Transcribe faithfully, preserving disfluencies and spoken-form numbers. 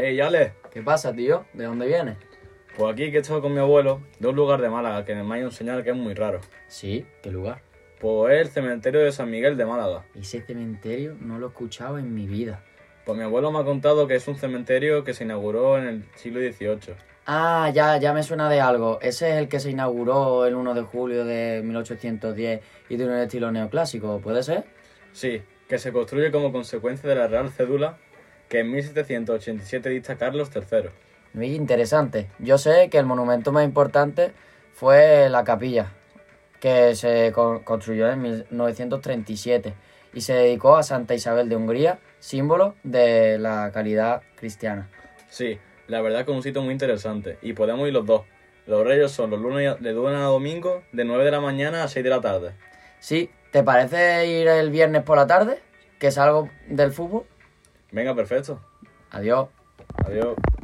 Ey, Ale, ¿Qué pasa, tío? ¿De dónde vienes? pues aquí que he estado con mi abuelo de un lugar de Málaga que me ha ido a enseñar que es muy raro. Sí, ¿qué lugar? Pues es el cementerio de San Miguel de Málaga. Ese cementerio no lo he escuchado en mi vida. Pues mi abuelo me ha contado que es un cementerio que se inauguró en el siglo dieciocho. Ah, ya, ya me suena de algo. Ese es el que se inauguró el uno de julio de mil ochocientos diez y tiene un estilo neoclásico, ¿puede ser? Sí, que se construye como consecuencia de la Real Cédula que en mil setecientos ochenta y siete dicta Carlos tercero. Muy interesante. Yo sé que el monumento más importante fue la capilla, que se co- construyó en mil novecientos treinta y siete y se dedicó a Santa Isabel de Hungría, símbolo de la caridad cristiana. Sí, la verdad que es un sitio muy interesante y podemos ir los dos. Los horarios son los lunes, de lunes a domingo, de nueve de la mañana a seis de la tarde. Sí, ¿te parece ir el viernes por la tarde? Que salgo del fútbol. Venga, perfecto. Adiós. Adiós.